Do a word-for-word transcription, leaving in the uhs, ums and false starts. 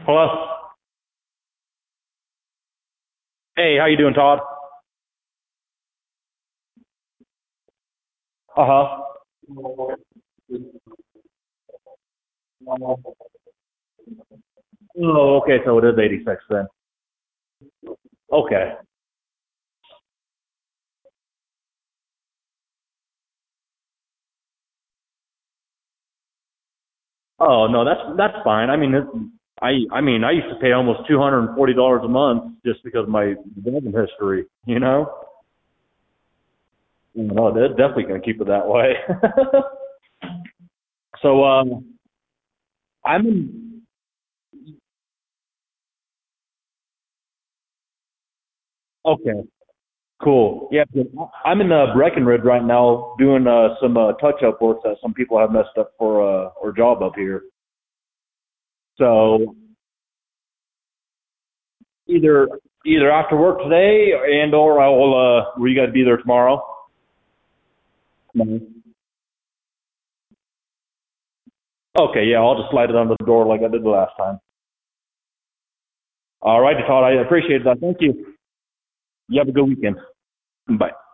Hello. Hey, how you doing, Todd? Uh huh. Oh, okay. So it is eighty-six then. Okay. Oh no, that's that's fine. I mean, it, I I mean, I used to pay almost two hundred and forty dollars a month just because of my driving history. You know. No, they're definitely gonna keep it that way. so um, I'm in. Okay. Cool. Yeah, I'm in uh, Breckenridge right now doing uh, some uh, touch-up work that some people have messed up for uh, our job up here. So either either after work today and or I will. Uh, will you guys be there tomorrow? Mhm. Okay, yeah, I'll just slide it under the door like I did the last time. All right, Todd, I appreciate that. Thank you. You have a good weekend. Bye.